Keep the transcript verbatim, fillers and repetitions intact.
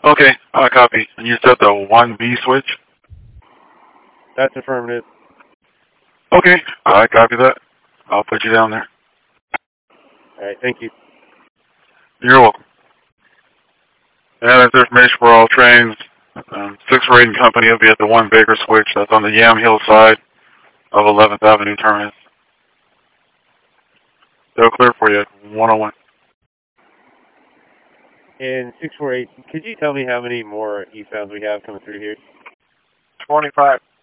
Okay, I copy. And you said the one B switch? That's affirmative. Okay, I copy that. I'll put you down there. Alright, thank you. You're welcome. And that's information for all trains. Um, six rating company will be at the one Baker switch. That's on the Yam Hill side of eleventh Avenue terminus. They'll clear for you, one oh one. And six four eight, could you tell me how many more eastbounds we have coming through here? twenty-five.